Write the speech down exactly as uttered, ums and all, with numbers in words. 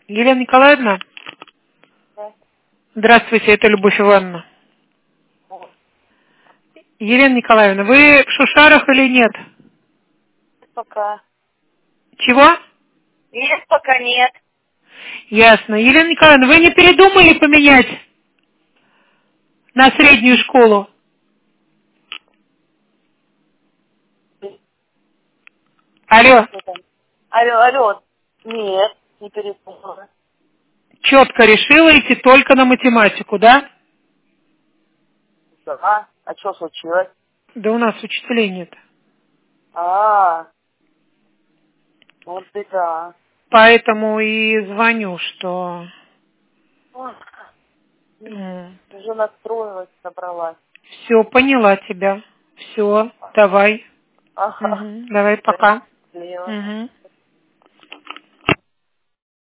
Елена Николаевна? Да. Здравствуйте, это Любовь Ивановна. Елена Николаевна, вы в Шушарах или нет? Пока. Чего? Нет, пока нет. Ясно. Елена Николаевна, вы не передумали поменять на среднюю школу? Алло. Что там? Алло, алло. Нет, не передумала. Четко решила идти только на математику, да? Да. А что случилось? Да у нас учителей нет. А, вот беда. Поэтому и звоню, что... Ой, уже настроилась, собралась. Все, поняла тебя. Все, давай. Ага. Угу, давай, пока. Счастливо. Угу.